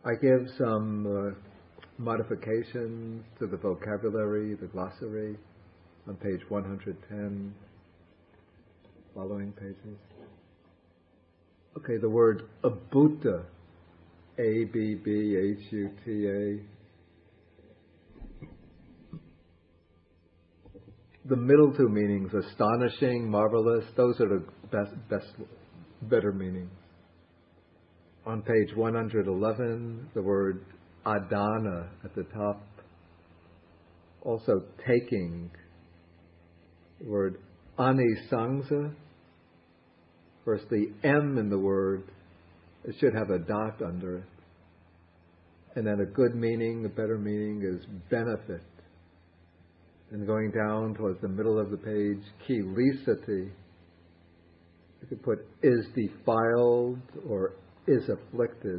I give some modifications to the vocabulary, the glossary, on page 110, following pages. Okay, the word Abhuta, A-B-B-H-U-T-A. The middle two meanings, astonishing, marvelous, those are the better meanings. On page 111, the word adana at the top. Also taking, the word anisangsa. First, the M in the word, it should have a dot under it. And then a good meaning, a better meaning is benefit. And going down towards the middle of the page, kilisati. You could put is defiled or is afflicted.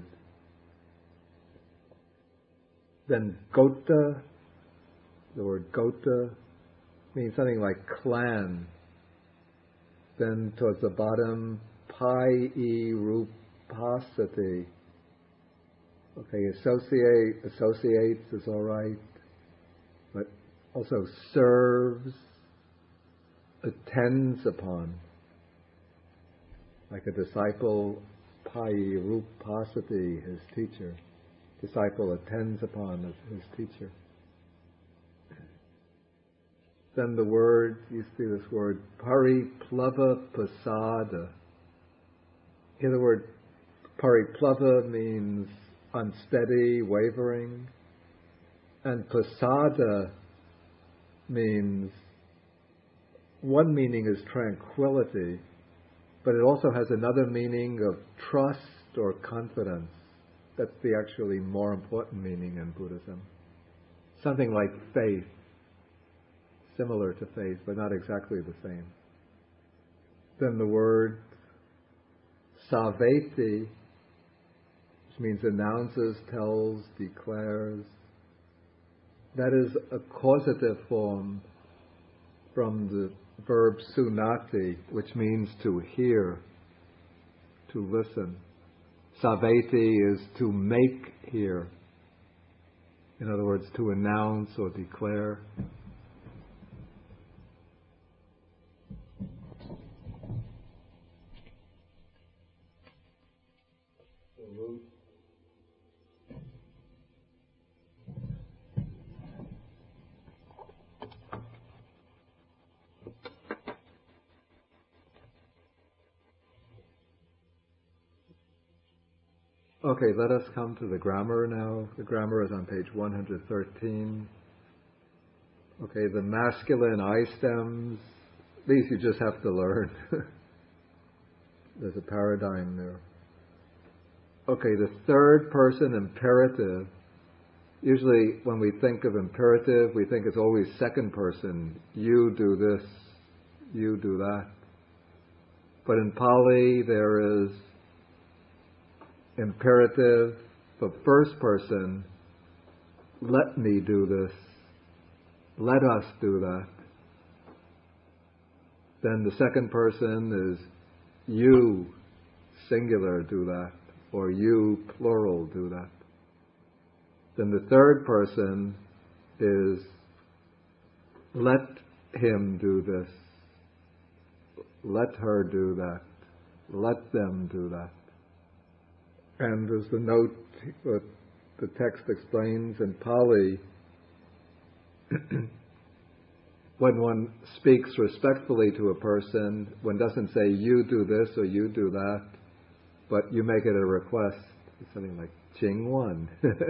Then gota, the word gota means something like clan. Then towards the bottom, pai rupasati. Okay, associates is all right, but also serves, attends upon. Like a disciple, pai rupasati, his teacher. Disciple attends upon his teacher. Then the word, you see this word, pariplava pasada. Here the word pariplava means unsteady, wavering. And pasada means, one meaning is tranquility, but it also has another meaning of trust or confidence. That's the actually more important meaning in Buddhism. Something like faith, similar to faith, but not exactly the same. Then the word saveti, which means announces, tells, declares. That is a causative form from the verb sunati, which means to hear, to listen. Saveti is to make hear. In other words, to announce or declare. Okay, let us come to the grammar now. The grammar is on page 113. Okay, the masculine I stems, these you just have to learn. There's a paradigm there. Okay, the third person imperative. Usually when we think of imperative, we think it's always second person. You do this, you do that. But in Pali there is imperative for first person, let me do this, let us do that. Then the second person is you, singular, do that, or you, plural, do that. Then the third person is let him do this, let her do that, let them do that. And as the note, the text explains in Pali, when one speaks respectfully to a person, one doesn't say you do this or you do that, but you make it a request. It's something like Jing Wan.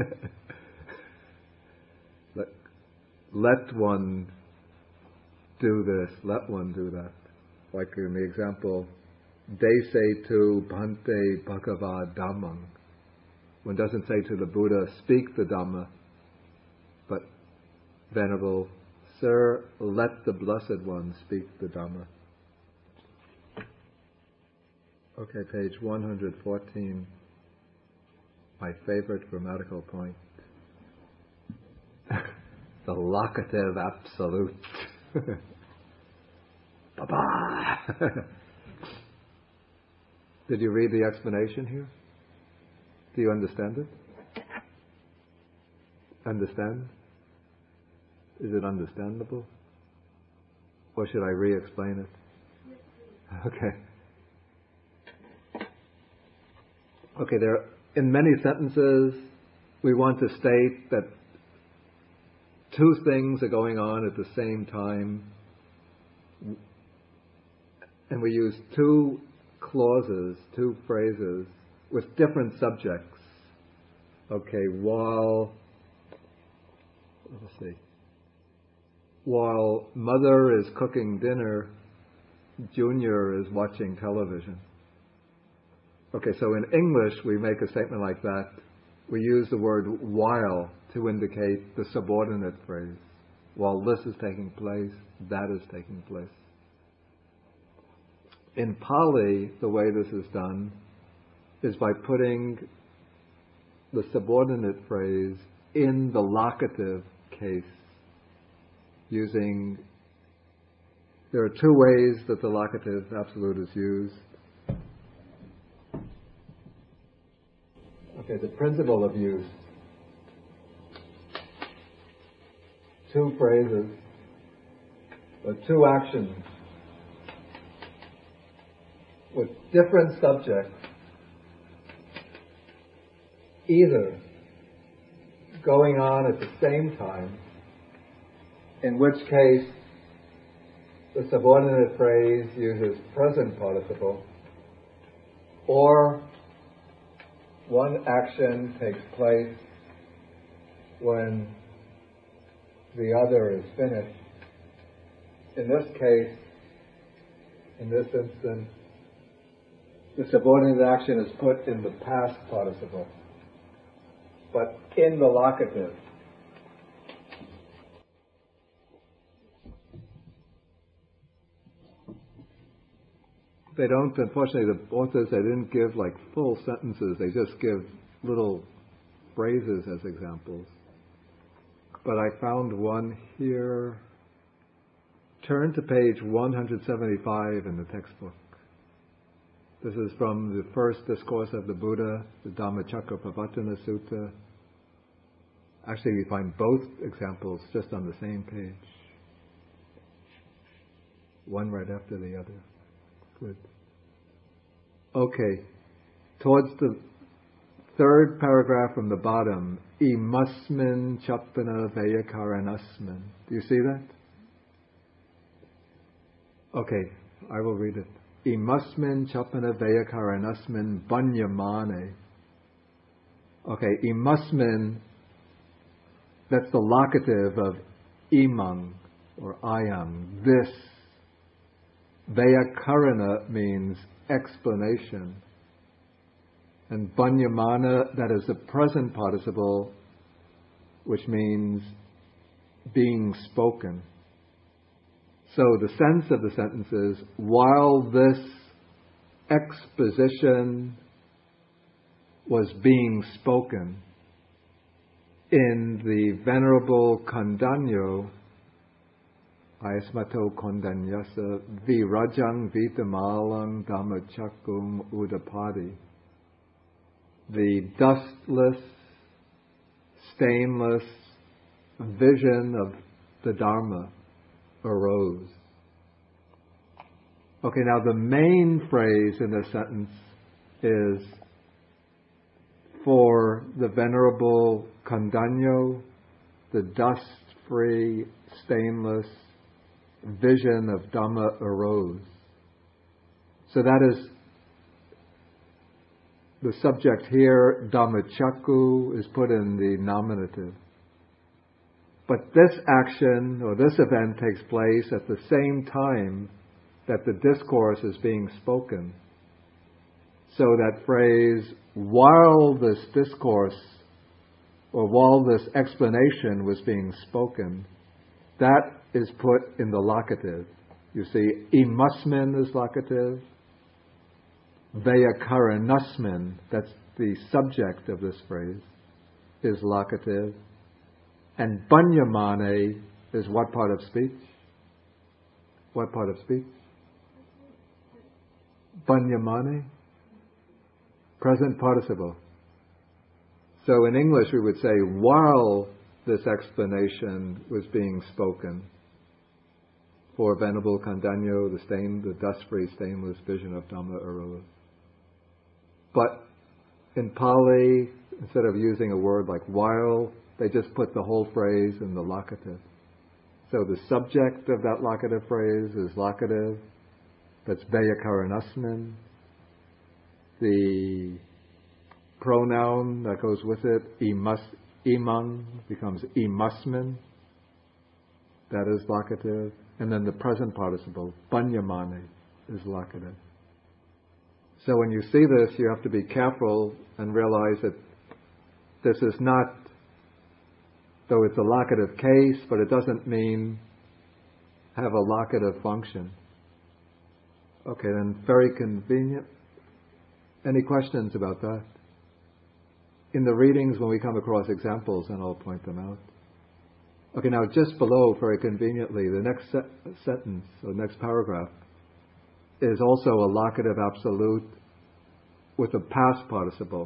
Let one do this, let one do that. Like in the example, Dese tu bhante bhagava dhammam. One doesn't say to the Buddha, speak the Dhamma, but Venerable Sir, let the Blessed One speak the Dhamma. Okay, page 114, my favorite grammatical point. The locative absolute. Bye-bye. Did you read the explanation here? Do you understand it? Understand? Is it understandable? Or should I re-explain it? Okay. Okay, in many sentences, we want to state that two things are going on at the same time, and we use two clauses, two phrases, with different subjects. Okay, while mother is cooking dinner, Junior is watching television. Okay, so in English we make a statement like that. We use the word while to indicate the subordinate phrase. While this is taking place, that is taking place. In Pali, the way this is done is by putting the subordinate phrase in the locative case there are two ways that the locative absolute is used. Okay, the principle of use. Two phrases, or two actions with different subjects, either going on at the same time, in which case the subordinate phrase uses present participle, or one action takes place when the other is finished. In this case, in this instance, the subordinate action is put in the past participle, but in the locative. They don't, unfortunately, the authors, they didn't give like full sentences, they just give little phrases as examples. But I found one here. Turn to page 175 in the textbook. This is from the first discourse of the Buddha, the Dhammacakkappavattana Sutta. Actually, we find both examples just on the same page. One right after the other. Good. Okay. Towards the third paragraph from the bottom, imasmin chappana vayakaranasmin. Do you see that? Okay, I will read it. Imasmin chappana vayakaranasmin banyamane. Okay, imasmin, that's the locative of imang or ayam, this. Vyakarana means explanation. And banyamana, that is the present participle, which means being spoken. So the sense of the sentence is, while this exposition was being spoken in the Venerable Kondanyo, Ayasmato Kondanyasa Virajang Vitamalang Dhammacakkum Udapadi. The dustless, stainless vision of the Dharma arose. Okay, now the main phrase in this sentence is for the Venerable Kondanyo, the dust-free, stainless vision of Dhamma arose. So that is the subject here. Dhammacakku is put in the nominative. But this action or this event takes place at the same time that the discourse is being spoken. So that phrase, while this discourse or while this explanation was being spoken, that is put in the locative. You see, imasmin is locative. Vayakaranasmin, that's the subject of this phrase, is locative. And banyamane is what part of speech? What part of speech? Banyamane? Present participle. So in English we would say, while this explanation was being spoken for Venerable Kandanyo, the dust-free, stainless vision of Dhamma Arula. But in Pali, instead of using a word like while, they just put the whole phrase in the locative. So the subject of that locative phrase is locative. That's Vayakaranasmin. The pronoun that goes with it, imang, becomes imasmin. That is locative. And then the present participle, banyamane, is locative. So when you see this, you have to be careful and realize that this is not, though it's a locative case, but it doesn't mean have a locative function. Okay, then very convenient. Any questions about that? In the readings, when we come across examples, and I'll point them out. Okay, now just below, very conveniently, the next sentence, or next paragraph, is also a locative absolute with a past participle.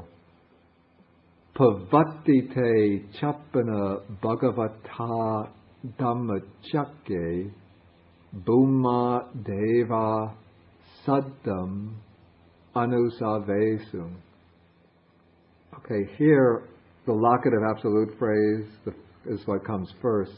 Pavatite chapana bhagavata dhammacakye bhuma deva saddam anusavesum. Okay, here the locative absolute phrase is what comes first.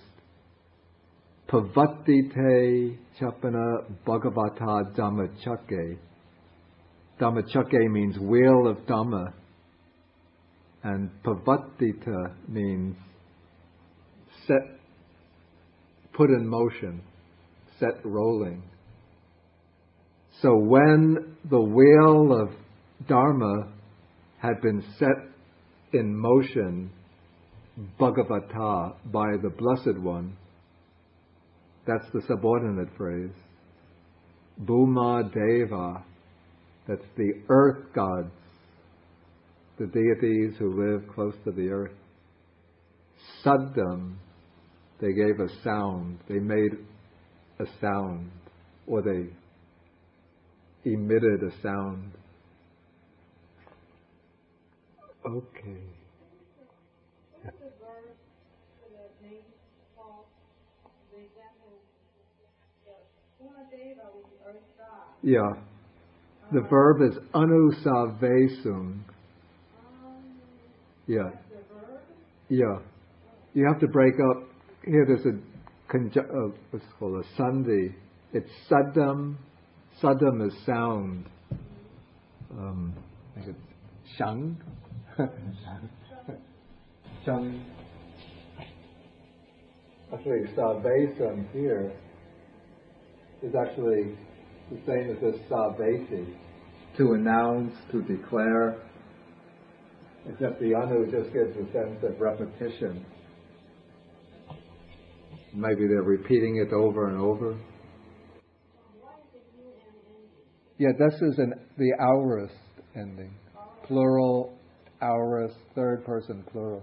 Pavatite chapana bhagavata dhammacakye. Dhammacakye means wheel of Dhamma, and pavatita means set, put in motion, set rolling. So when the wheel of Dharma had been set in motion, Bhagavata, by the Blessed One, that's the subordinate phrase. Bhuma Deva, that's the earth gods, the deities who live close to the earth. Saddam, they gave a sound, they made a sound, or they emitted a sound. Okay. What's the verb for the name Paul? The example, Bhumadeva was the earth god. Yeah. The verb is anusavesum. Yeah. That's the verb? Yeah. You have to break up. Here there's what's called a sandhi. It's saddam. Saddam is sound. I think it's shang. Shang. Actually, savesam here is actually the same as this savesi. To announce, to declare. Except the anu just gives a sense of repetition. Maybe they're repeating it over and over. Yeah, this is the aorist ending. Plural, aorist, third person plural.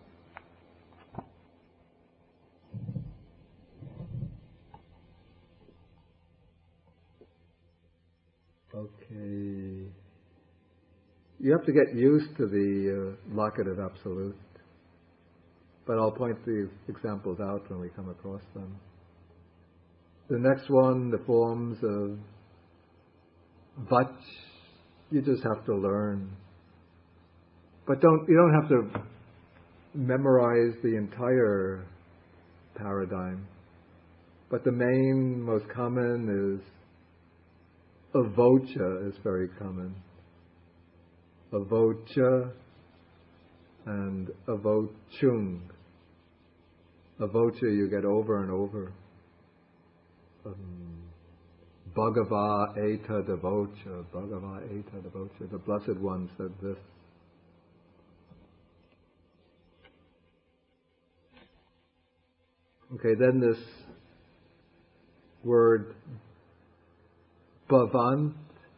Okay. You have to get used to the locative absolute. But I'll point these examples out when we come across them. The next one, the forms of vach, you just have to learn. But you don't have to memorize the entire paradigm. But the main, most common is avocha is very common. Avocha and avochung. Avocha you get over and over. Bhagava eta devocha. Bhagava eta devocha. The Blessed One said this. Okay, then this word bhavant.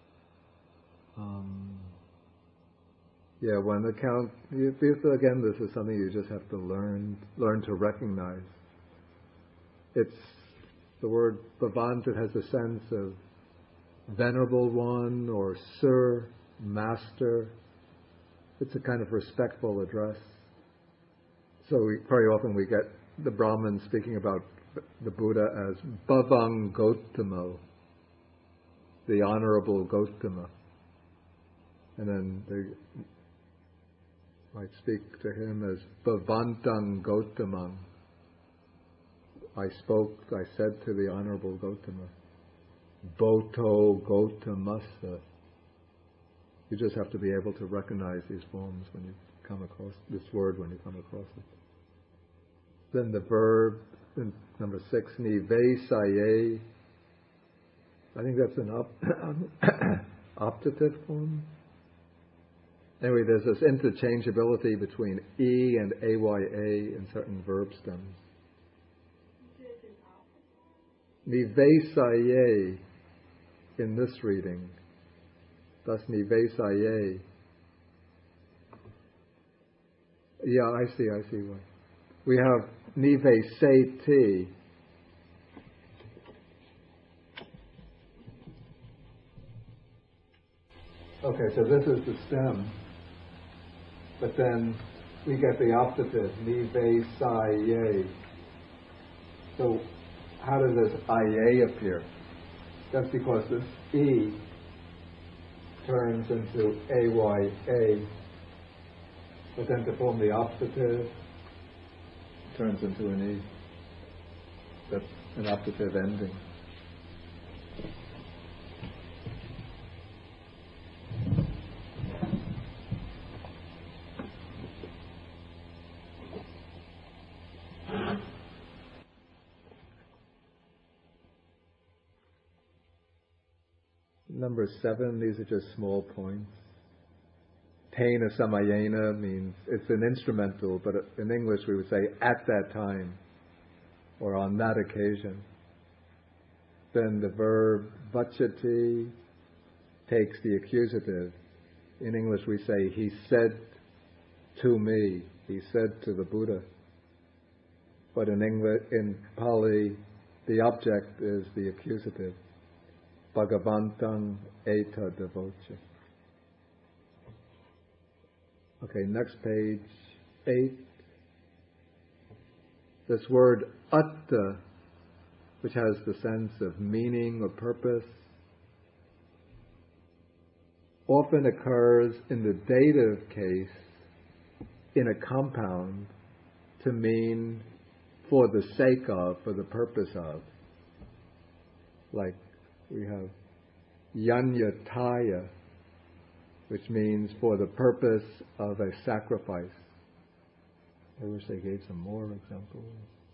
Again, this is something you just have to learn to recognize. It's the word bhavant. It has a sense of venerable one or sir, master. It's a kind of respectful address. So very often we get the Brahmins speaking about the Buddha as Bhavang Gautama, the Honorable Gautama. And then they might speak to him as Bhavantang Gautamang. I said to the Honorable Gautama, Bhoto Gautamasa. You just have to be able to recognize these forms when you come across this word, when you come across it. Then the verb, number 6, nivesaye. I think that's an optative form. Anyway, there's this interchangeability between E and AYA in certain verb stems. Nivesaye in this reading. Thus nivesaye. Yeah, I see why. We have nivesati. Okay, so this is the stem. But then we get the optative, nivesaye. So how does this IA appear? That's because this E turns into AYA. But then to form the optative, turns into an E. That's an optative ending. Number 7, these are just small points. Tena samayena means it's an instrumental, but in English we would say at that time or on that occasion. Then the verb vachati takes the accusative. In English we say he said to me, he said to the Buddha. But in Pali the object is the accusative. Bhagavantang eta devocha. Okay, next page, 8. This word atta, which has the sense of meaning or purpose, often occurs in the dative case in a compound to mean for the sake of, for the purpose of. Like we have yanyataya, which means for the purpose of a sacrifice. I wish they gave some more examples.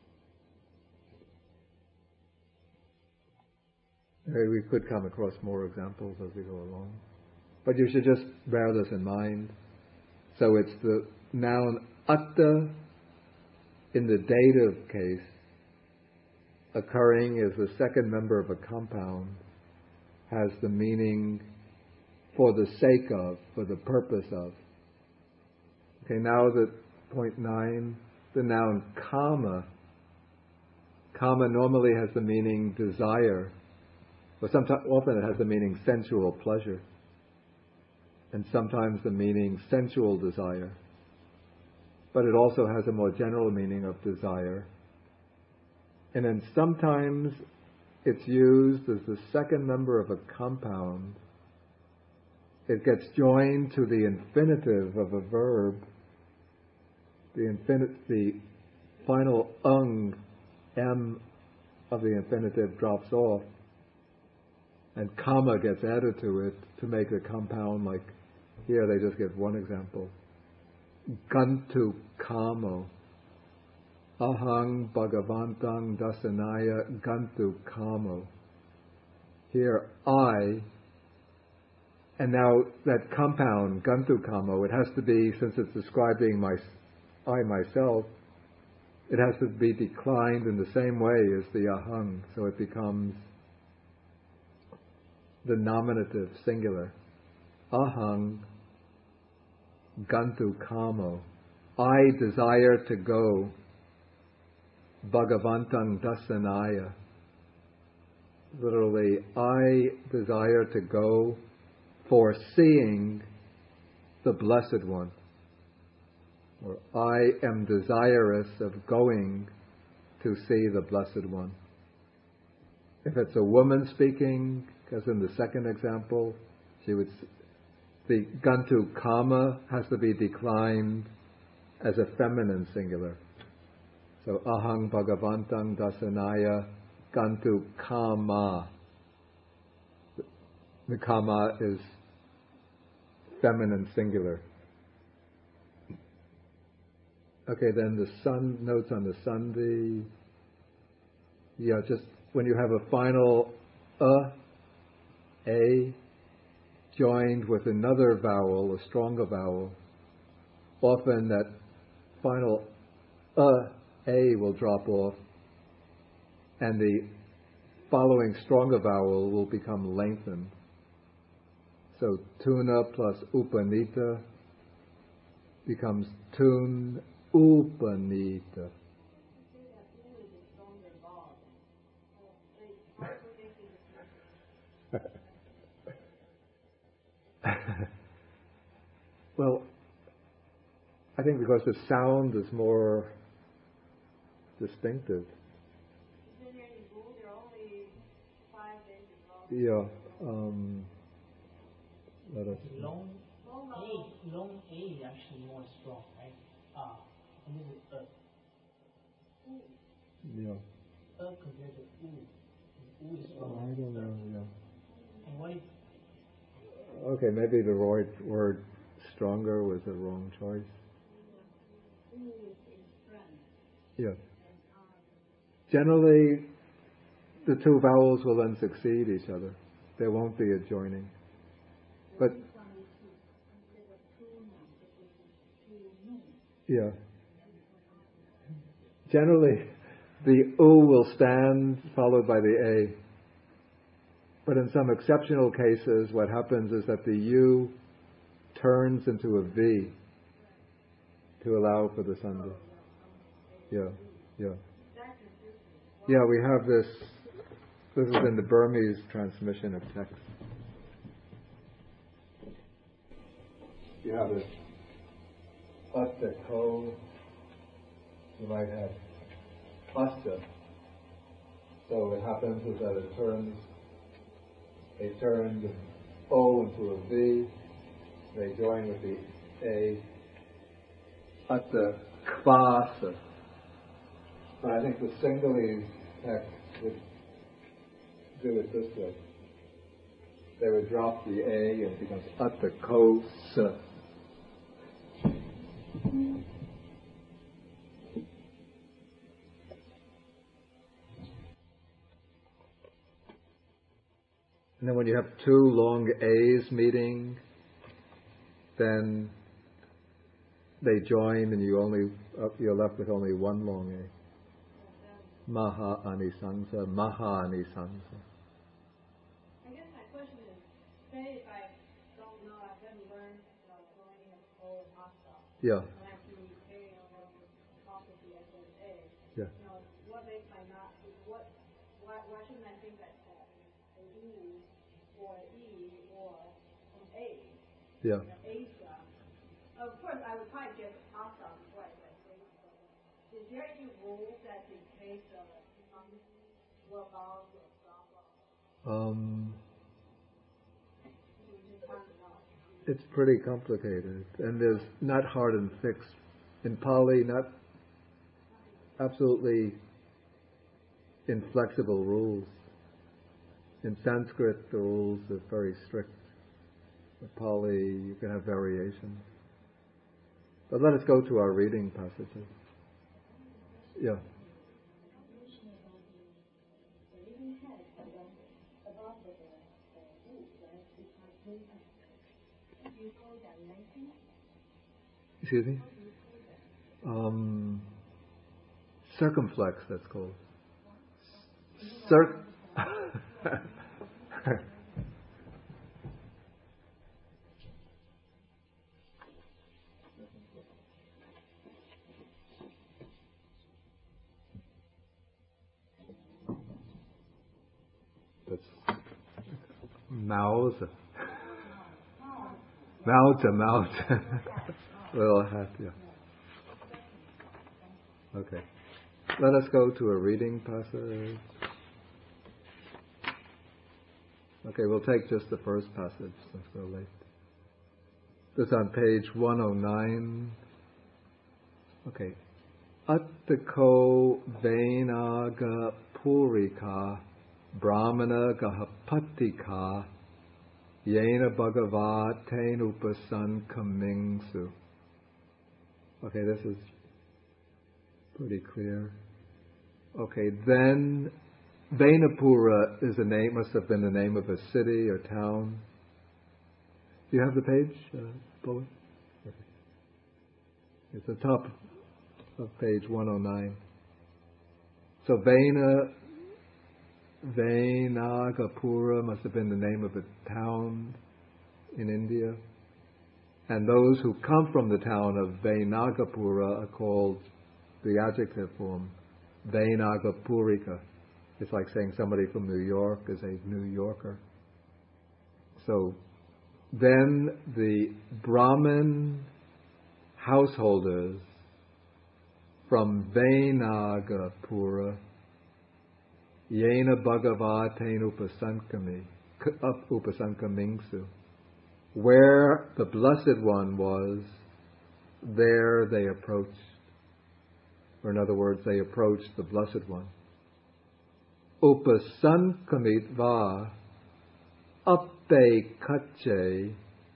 Maybe we could come across more examples as we go along. But you should just bear this in mind. So it's the noun atta in the dative case occurring as the second member of a compound has the meaning for the sake of, for the purpose of. Okay, now the point 9, the noun kama. Kama normally has the meaning desire, but often it has the meaning sensual pleasure, and sometimes the meaning sensual desire. But it also has a more general meaning of desire. And then sometimes it's used as the second member of a compound. It gets joined to the infinitive of a verb. The final M of the infinitive drops off, and comma gets added to it to make the compound, like here they just give one example. Gantu kamo. Ahang bhagavantang dasanaya gantu kamo. Here I, and now that compound, gantu kamo, it has to be, since it's describing I myself, it has to be declined in the same way as the ahang, so it becomes the nominative singular. Ahang gantu kamo. I desire to go Bhagavantang dasanaya. Literally, I desire to go for seeing the Blessed One. or I am desirous of going to see the Blessed One. If it's a woman speaking, as in the second example, the gantu kama has to be declined as a feminine singular. So ahang bhagavantang dasanaya gantu kama. The kama is feminine singular. Okay, then the sun, notes on the sandhi. Yeah, just when you have a final a, joined with another vowel, a stronger vowel, often that final a will drop off, and the following stronger vowel will become lengthened. So tuna plus upanita becomes tun upanita. Well, I think because the sound is more distinctive. Yeah. Let us. Long A is actually more strong, right? And this is Yeah. compared to U is strong. I don't know. Yeah. And what is? Okay, maybe the word stronger was the wrong choice. Yeah. Generally, the two vowels will then succeed each other. There won't be a joining. But yeah. Generally, the U will stand followed by the A. But in some exceptional cases, what happens is that the U turns into a V to allow for the sandhi. Yeah, yeah. Yeah, we have this. This is in the Burmese transmission of text. You have this ko. You might have asta. So what happens is that they turn the O into a V. They join with the A. Atta kvasa. But I think the Sinhalese text would do it this way. They would drop the A and it becomes atta kosa. And then when you have two long A's meeting, then they join and you're left with only one long A. Maha Anisansa, Maha Anisansa. I guess my question is, say if I don't know, I haven't learned joining of O and Asta. Yeah. And I see A or apostrophe as an A. Yeah. What makes my not? Why shouldn't I think that a U or E or an A? Yeah. Asa. Of course, I would probably get Asa before I said Asa. Is there any rule that dictates what vowels will stop? It's pretty complicated, and there's not hard and fixed. In Pali, not absolutely inflexible rules. In Sanskrit, the rules are very strict. In Pali, you can have variations. But let us go to our reading passages. Yeah. Excuse me? Circumflex, that's called. That's mouth. Mouth. Little hat, yeah. Okay. Let us go to a reading passage. Okay, we'll take just the first passage since we're late. This is on page 109. Okay. Attako Venaga Purika Brahmana Gahapatika Yena Bhagavaten Upasan Kamingsu. Okay, this is pretty clear. Okay, then Venapura is the name, must have been the name of a city or town. Do you have the page, Bowen? Okay. It's the top of page 109. So Venagapura must have been the name of a town in India. And those who come from the town of Venagapura are called, the adjective form, Venagapurika. It's like saying somebody from New York is a New Yorker. So then the Brahmin householders from Venagapura, Yena Bhagavaten Upasankamingsu, where the Blessed One was, there they approached. Or in other words, they approached the Blessed One. Upasankamitva appe kache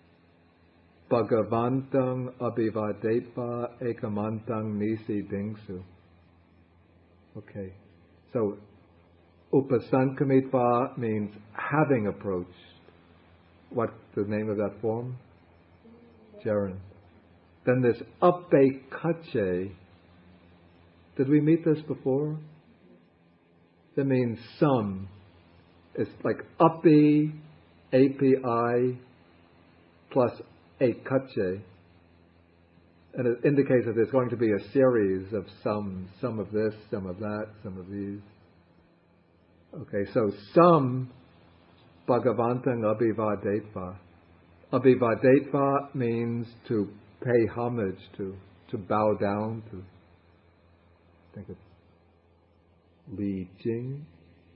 bhagavantang abhivadetva ekamantang nisi dingsu. Okay, so upasankamitva means having approached. What's the name of that form? Gerund. Then this appe kache. Did we meet this before? That means some. It's like api, API, plus a kache. And it indicates that there's going to be a series of some of this, some of that, some of these. Okay, so some Bhagavantang Abhivadetva. Abhivadetva means to pay homage to bow down to. I think it's Li Jing.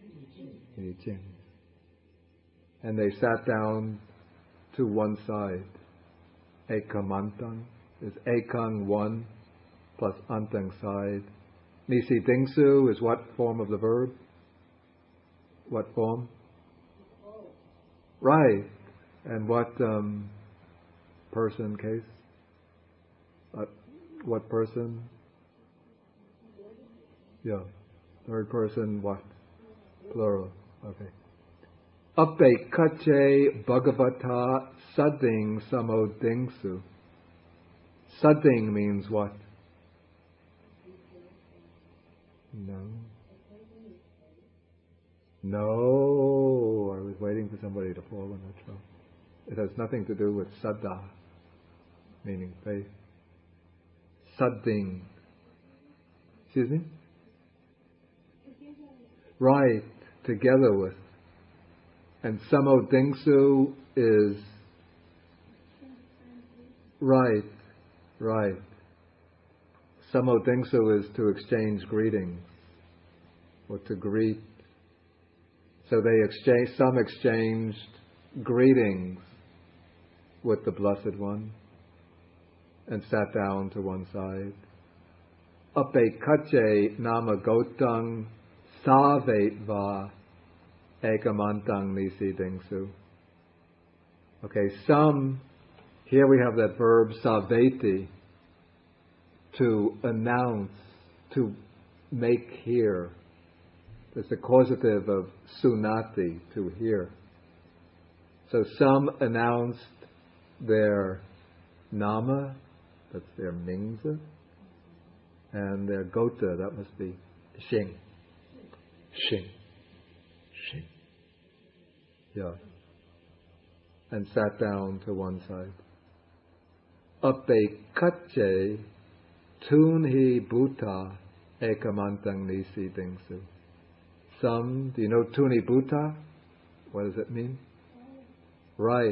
And they sat down to one side. Ekamantang is ekang, one, plus antang, side. Nisi dingsu is what form of the verb? What form? Right. And what person case? What person? Yeah. Third person, what? Plural. Okay. Appe kache bhagavata sading samodingsu. Sading means what? No, I was waiting for somebody to fall on that show. It has nothing to do with saddha, meaning faith. Sadding. Excuse me? Right, together with. And samodingsu is right. Samodingsu is to exchange greetings, or to greet. So some exchanged greetings with the Blessed One and sat down to one side. Appe kache nama gotang savetva ekamantang nisi dingsu. Okay, here we have that verb saveti, to announce, to make hear. It's the causative of sunati, to hear. So some announced their nama, that's their mingza, and their gota, that must be shing. Yeah. And sat down to one side. Appe kache tunhi bhuta ekamantang nisi dingsu. Do you know tuni bhuta? What does it mean? Right.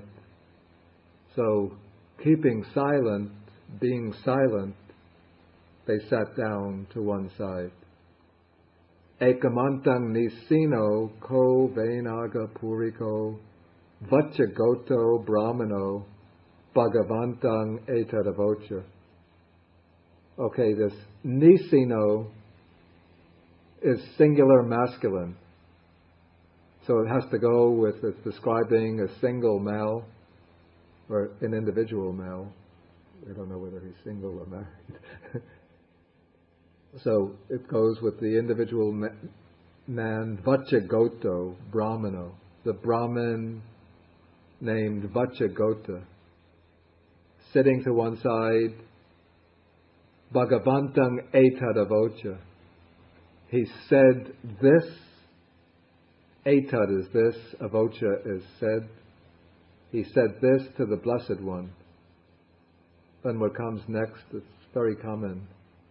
So, keeping silent, being silent, they sat down to one side. Ekamantang nisino ko venaga puriko vachagoto brahmano bhagavantang etadavocha. Okay, this nisino is singular masculine. So it has to go with it's describing a single male or an individual male. I don't know whether he's single or married. So it goes with the individual man, Vachagoto, Brahmano, the Brahmin named Vachagota, sitting to one side, Bhagavantang etadavocha. He said this, etad is this, avocha is said. He said this to the Blessed One. Then what comes next, it's very common.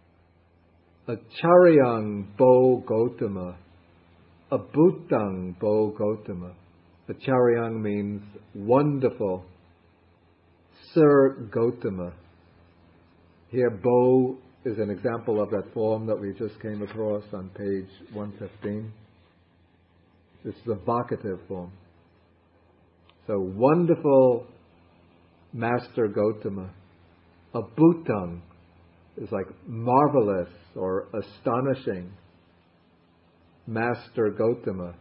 Acharyang bo Gotama, abhutang bo Gotama. Acharyang means wonderful. Sir Gotama. Here, bo is an example of that form that we just came across on page 115. It's the vocative form. So, wonderful Master Gotama. Abhutang is like marvelous or astonishing Master Gotama.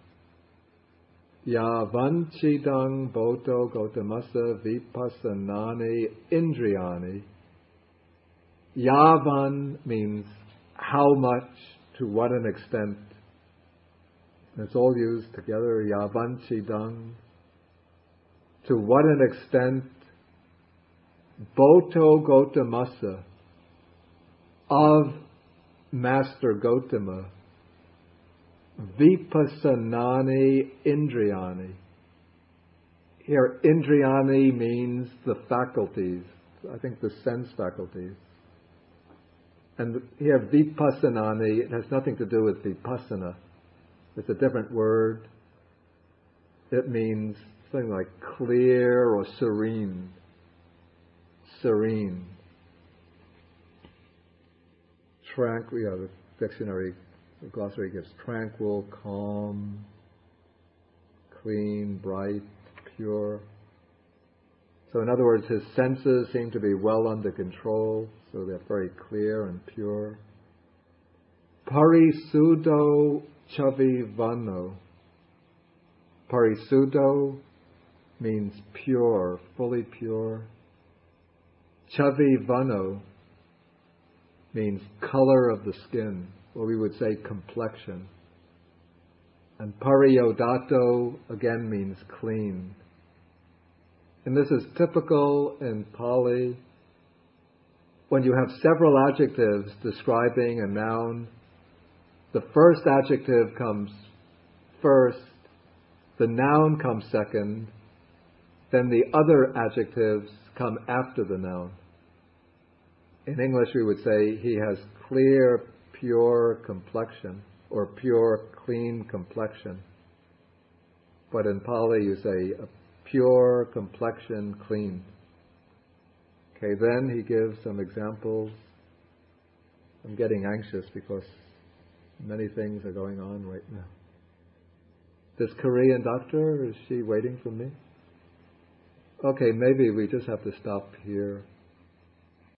Yavanchidang Boto Gotamasa Vipassanani Indriyani. Yavan means how much, to what an extent. It's all used together. Yavanchidang. To what an extent. Boto Gotamasa, of Master Gotama, Vipassanani Indriyani. Here, Indriyani means the faculties, I think the sense faculties. And here, Vipassanani, it has nothing to do with Vipassana. It's a different word. It means something like clear or serene. Serene. Tranquil, the dictionary, the glossary gives tranquil, calm, clean, bright, pure. So in other words, his senses seem to be well under control, so they're very clear and pure. Parisuddho chavivano. Parisuddho means pure, fully pure. Chavivano means color of the skin, or we would say complexion. And pariyodato again means clean. And this is typical in Pali. When you have several adjectives describing a noun, the first adjective comes first, the noun comes second, then the other adjectives come after the noun. In English we would say he has clear, pure complexion, or pure, clean complexion. But in Pali you say a pure complexion, clean. Okay, then he gives some examples. I'm getting anxious because many things are going on right now. This Korean doctor, is she waiting for me? Okay, maybe we just have to stop here.